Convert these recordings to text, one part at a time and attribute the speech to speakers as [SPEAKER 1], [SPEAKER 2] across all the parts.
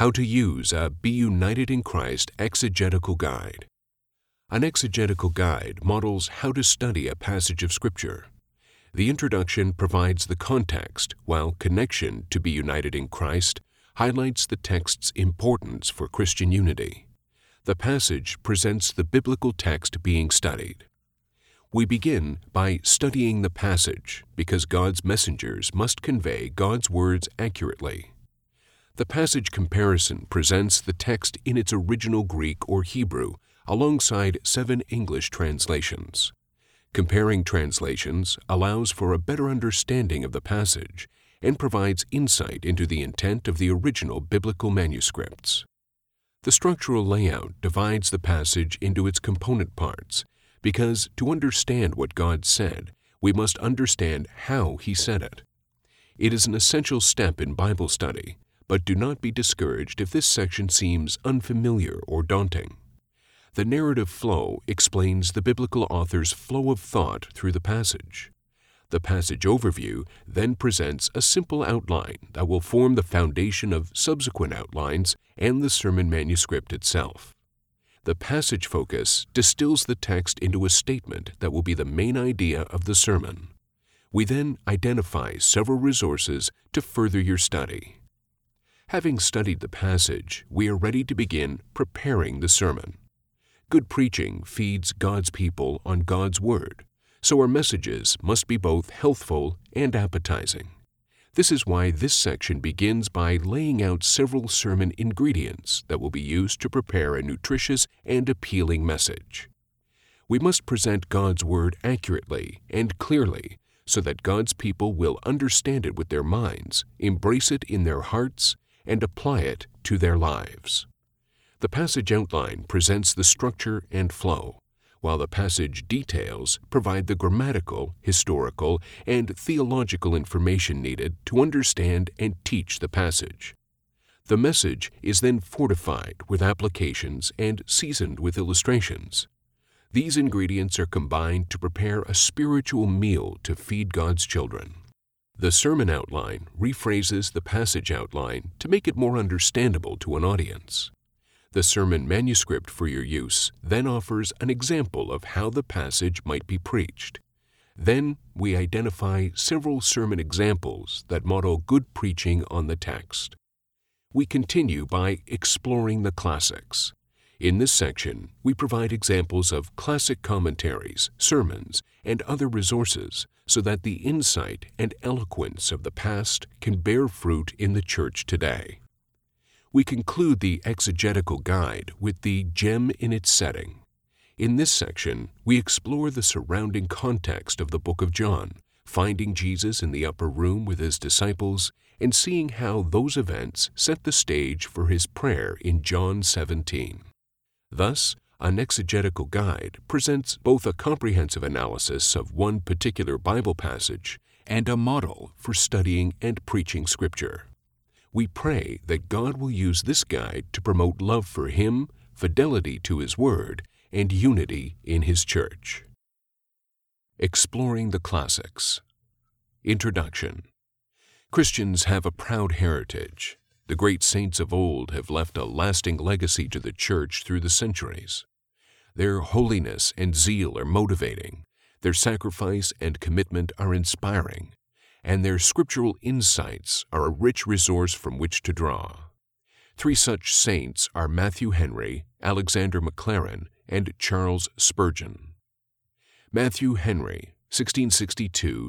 [SPEAKER 1] How to use a Be United in Christ exegetical guide. An exegetical guide models how to study a passage of Scripture. The introduction provides the context, while connection to Be United in Christ highlights the text's importance for Christian unity. The passage presents the biblical text being studied. We begin by studying the passage because God's messengers must convey God's words accurately. The passage comparison presents the text in its original Greek or Hebrew alongside 7 English translations. Comparing translations allows for a better understanding of the passage and provides insight into the intent of the original biblical manuscripts. The structural layout divides the passage into its component parts because to understand what God said, we must understand how He said it. It is an essential step in Bible study, but do not be discouraged if this section seems unfamiliar or daunting. The narrative flow explains the biblical author's flow of thought through the passage. The passage overview then presents a simple outline that will form the foundation of subsequent outlines and the sermon manuscript itself. The passage focus distills the text into a statement that will be the main idea of the sermon. We then identify several resources to further your study. Having studied the passage, we are ready to begin preparing the sermon. Good preaching feeds God's people on God's Word, so our messages must be both healthful and appetizing. This is why this section begins by laying out several sermon ingredients that will be used to prepare a nutritious and appealing message. We must present God's Word accurately and clearly so that God's people will understand it with their minds, embrace it in their hearts, and apply it to their lives. The passage outline presents the structure and flow, while the passage details provide the grammatical, historical, and theological information needed to understand and teach the passage. The message is then fortified with applications and seasoned with illustrations. These ingredients are combined to prepare a spiritual meal to feed God's children. The sermon outline rephrases the passage outline to make it more understandable to an audience. The sermon manuscript for your use then offers an example of how the passage might be preached. Then we identify several sermon examples that model good preaching on the text. We continue by exploring the classics. In this section, we provide examples of classic commentaries, sermons, and other resources so that the insight and eloquence of the past can bear fruit in the church today. We conclude the exegetical guide with the gem in its setting. In this section, we explore the surrounding context of the book of John, finding Jesus in the upper room with his disciples and seeing how those events set the stage for his prayer in John 17. Thus, an exegetical guide presents both a comprehensive analysis of one particular Bible passage and a model for studying and preaching Scripture. We pray that God will use this guide to promote love for Him, fidelity to His Word, and unity in His church. Exploring the Classics. Introduction. Christians have a proud heritage. The great saints of old have left a lasting legacy to the church through the centuries. Their holiness and zeal are motivating. Their sacrifice and commitment are inspiring, and their scriptural insights are a rich resource from which to draw. 3 such saints are Matthew Henry, Alexander Maclaren, and Charles Spurgeon. Matthew Henry, 1662 to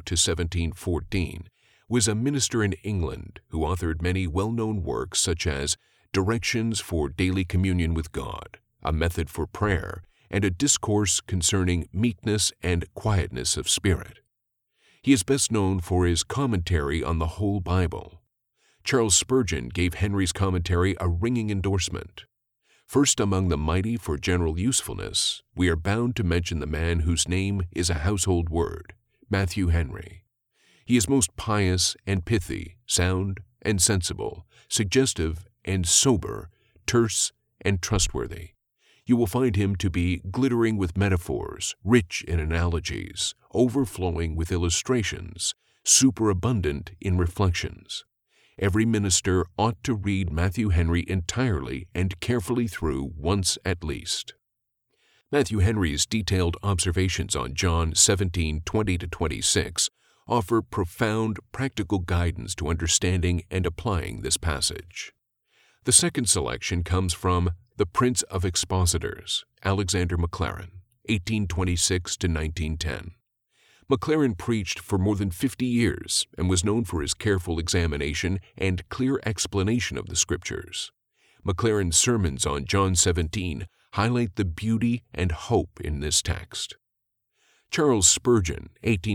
[SPEAKER 1] 1714, was a minister in England who authored many well-known works such as Directions for Daily Communion with God, A Method for Prayer, and a discourse concerning meekness and quietness of spirit. He is best known for his commentary on the whole Bible. Charles Spurgeon gave Henry's commentary a ringing endorsement. First among the mighty for general usefulness, we are bound to mention the man whose name is a household word, Matthew Henry. He is most pious and pithy, sound and sensible, suggestive and sober, terse and trustworthy. You will find him to be glittering with metaphors, rich in analogies, overflowing with illustrations, superabundant in reflections. Every minister ought to read Matthew Henry entirely and carefully through once at least. Matthew Henry's detailed observations on John 17:20-26 offer profound practical guidance to understanding and applying this passage. The second selection comes from The Prince of Expositors, Alexander Maclaren, 1826-1910. Maclaren preached for more than 50 years and was known for his careful examination and clear explanation of the Scriptures. Maclaren's sermons on John 17 highlight the beauty and hope in this text. Charles Spurgeon,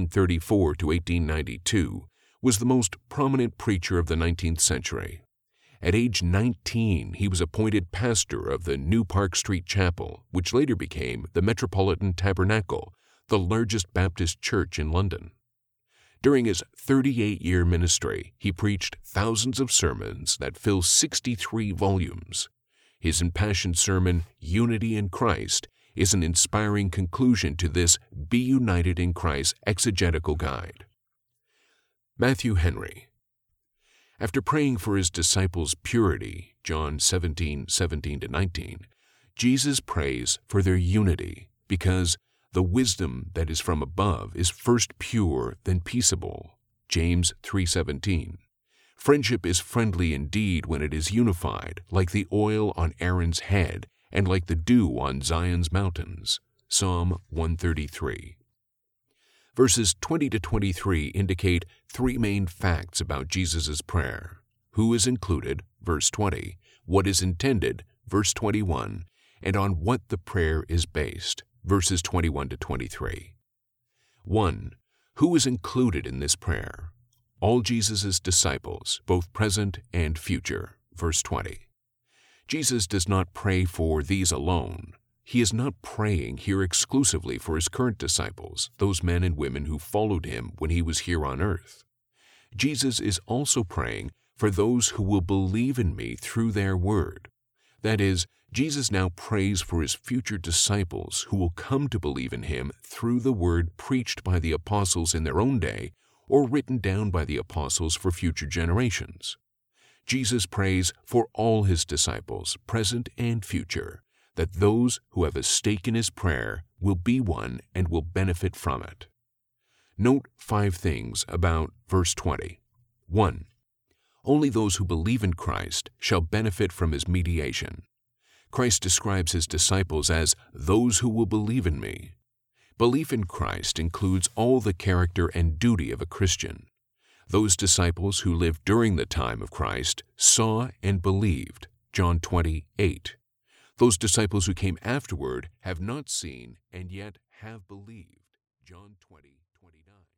[SPEAKER 1] 1834-1892, was the most prominent preacher of the 19th century. At age 19, he was appointed pastor of the New Park Street Chapel, which later became the Metropolitan Tabernacle, the largest Baptist church in London. During his 38-year ministry, he preached thousands of sermons that fill 63 volumes. His impassioned sermon, Unity in Christ, is an inspiring conclusion to this Be United in Christ exegetical guide. Matthew Henry. After praying for his disciples' purity, John 17:17-19, Jesus prays for their unity because the wisdom that is from above is first pure, then peaceable. James 3:17. Friendship is friendly indeed when it is unified, like the oil on Aaron's head and like the dew on Zion's mountains. Psalm 133. Verses 20-23 indicate three main facts about Jesus' prayer: who is included, verse 20, what is intended, verse 21, and on what the prayer is based, verses 21-23. 1. Who is included in this prayer? All Jesus' disciples, both present and future, verse 20. Jesus does not pray for these alone. He is not praying here exclusively for his current disciples, those men and women who followed him when he was here on earth. Jesus is also praying for those who will believe in me through their word. That is, Jesus now prays for his future disciples who will come to believe in him through the word preached by the apostles in their own day or written down by the apostles for future generations. Jesus prays for all his disciples, present and future, that those who have a stake in his prayer will be one and will benefit from it. Note 5 things about verse 20. 1. Only those who believe in Christ shall benefit from his mediation. Christ describes his disciples as those who will believe in me. Belief in Christ includes all the character and duty of a Christian. Those disciples who lived during the time of Christ saw and believed, John 20:8. Those disciples who came afterward have not seen and yet have believed, John 20:29.